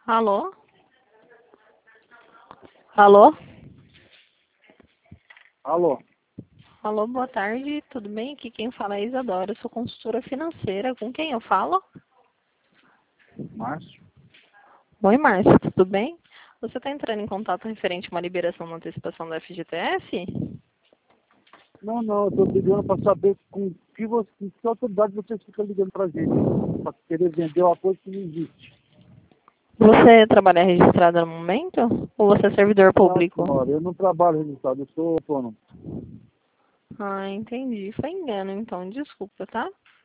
Alô? Alô? Alô, Alô, boa tarde, tudo bem? Aqui quem fala é Isadora, eu sou consultora financeira. Com quem eu falo? Márcio? Oi, Márcia, tudo bem? Você está entrando em contato referente a uma liberação da antecipação da FGTS? Não, eu tô ligando para saber com que autoridade vocês ficam ligando pra gente, para querer vender uma coisa que não existe. Você trabalha registrada no momento? Ou você é servidor Não, público? senhora, eu não trabalho registrado, eu sou autônomo. Ah, entendi. Foi engano, então, desculpa, tá?